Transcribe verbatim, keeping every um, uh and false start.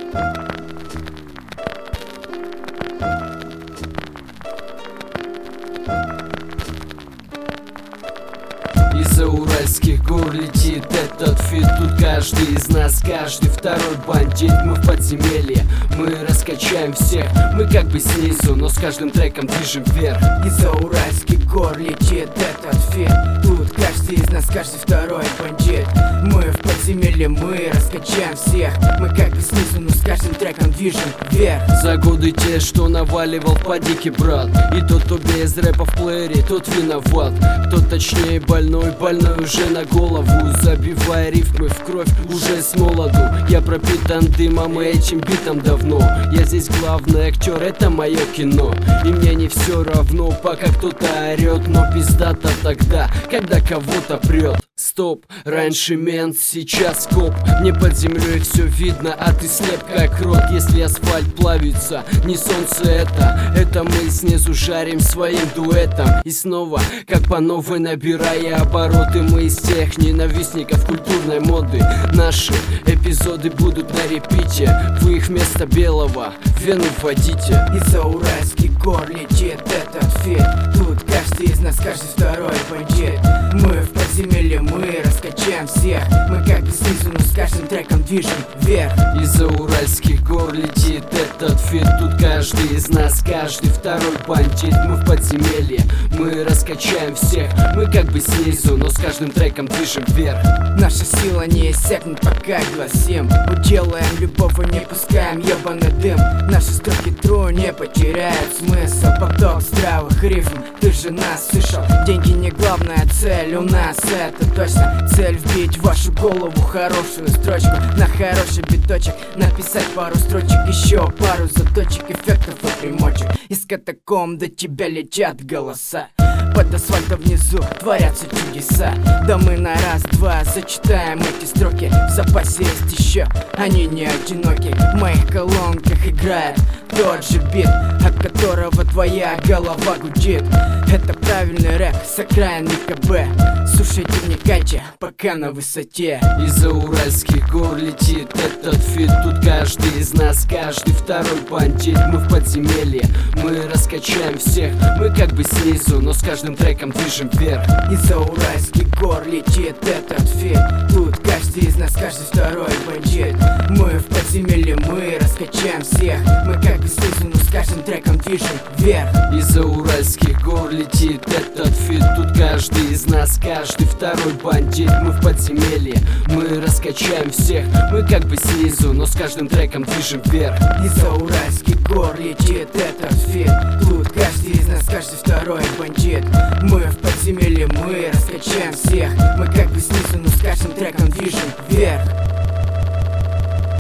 Из-за уральских гор летит этот фит. Тут каждый из нас, каждый второй бандит. Мы в подземелье, мы раскачаем всех. Мы как бы снизу, но с каждым треком движем вверх. Из-за уральских гор летит этот фит. Тут каждый из нас, каждый второй бандит. Мы в подземелье, мы раскачаем всех. Мы как бы снизу, но с каждым треком движем вверх. За годы те, что наваливал по-дике, брат. И тот, кто без рэпа в плеере, тот виноват. Кто точнее больной, больной уже на голову. Забивая рифмы в кровь уже с молоду. Я пропитан дымом и этим битом давно. Я здесь главный актер, это мое кино. И мне не все равно, пока кто-то орет. Но пиздато тогда, когда кого-то прет. Стоп, раньше мент, сейчас коп. Мне под землей все видно, а ты слеп как рот. Если асфальт плавится, не солнце это. Это мы снизу жарим своим дуэтом. И снова, как по новой набирая обороты. Мы из тех ненавистников культурной моды. Наши эпизоды будут на репите. Вы их вместо белого в вену вводите. Из-за уральских гор летит этот фит. Тут каждый из нас, каждый второй бандит. Мы в подземелье, мы раскачаем всех. Мы как бы снизу, но с каждым треком движем вверх. Из-за уральских гор летит этот фит. Тут каждый из нас, каждый второй бандит. Мы в подземелье, мы раскачаем всех. Мы как бы снизу, но с каждым треком движем вверх. Наша сила не иссякнет, пока гласим. Уделаем любого, не пускаем ебаный дым. Наши строки тру не потеряют смысл. Поток здравых рифм, ты же нас слышал. Деньги не главная цель у нас, это точно. Цель вбить в вашу голову хорошую строчку. На хороший биточек написать пару строчек. Еще пару заточек, эффектов и примочек. Из катакомб до тебя летят голоса. Под асфальтом внизу творятся чудеса. Да мы на раз-два зачитаем эти строки. В запасе есть еще, они не одиноки. В моих колонках играет тот же бит, от которого твоя голова гудит. Это правильный рэп с окраин МКБ. Слушайте, вникайте, пока на высоте. Из-за уральских гор летит этот фит. Тут каждый из нас, каждый второй бандит. Мы в подземелье, мы раскачаем всех. Мы как бы снизу, но с каждым треком движем вверх. Из-за уральских гор летит этот фит. Тут каждый из нас, каждый второй бандит. Мы в подземелье, мы раскачаем всех. Мы как бы снизу, но с каждым треком движем вверх. Из-за уральских гор летит этот фит. Тут каждый из нас, каждый второй бандит. Мы в подземелье, мы раскачаем всех. Мы как бы снизу, но с каждым треком движем вверх. Из-за уральских гор летит этот фит. Тут каждый из нас, каждый второй бандит. Мы в подземелье, мы раскачаем всех. Мы как бы снизу, но с каждым треком